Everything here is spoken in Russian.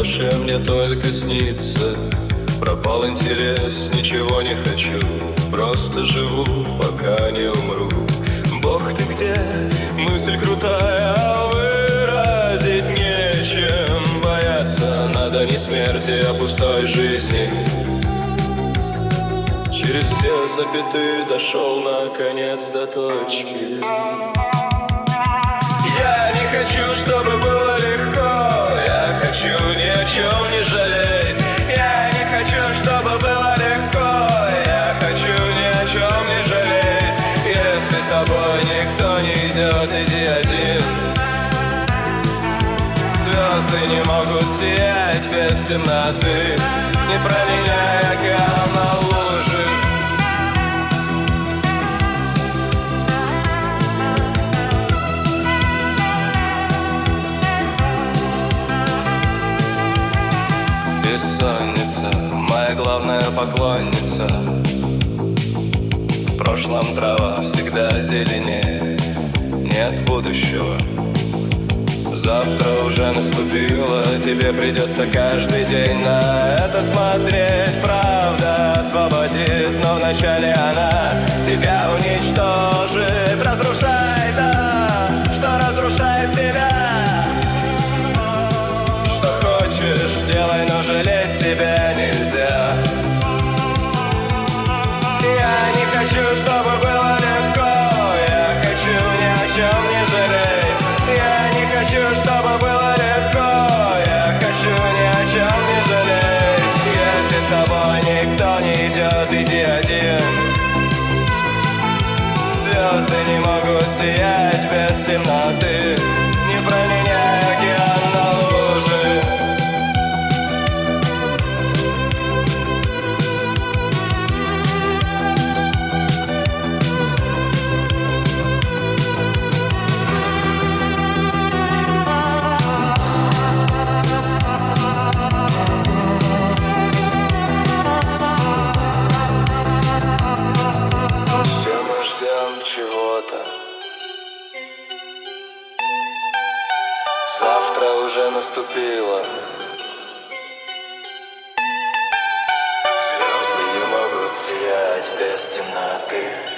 душе мне только снится. Пропал интерес, ничего не хочу, просто живу, пока не умру. Бог, ты где? Мысль крутая, выразить нечем. Бояться надо не смерти, а пустой жизни. Через все запятые дошел наконец до точки. Я не хочу, чтобы было легко, я хочу ни о чем не жалеть. Я не хочу, чтобы было легко, я хочу ни о чем не жалеть. Если с тобой никто не идет, иди один. Звезды не могут сиять без темноты, не променяй океан на лужи. Бессонница, моя главная поклонница. В прошлом трава всегда зеленее, нет будущего. Завтра уже наступило, тебе придется каждый день на это смотреть. Правда освободит, но вначале она тебя уничтожит. Разрушай то, что разрушает тебя. Что хочешь, делай, но жалеть себя нельзя. Я не хочу, чтобы было легко, я хочу ни о чем не жалеть. Я не хочу, чтобы было легко, я хочу ни о чем не жалеть. Если с тобой никто не идет, иди один. Звезды не могут сиять без темноты, не променяй океан на лужи. Чего-то. Завтра уже наступило. Звезды не могут сиять без темноты.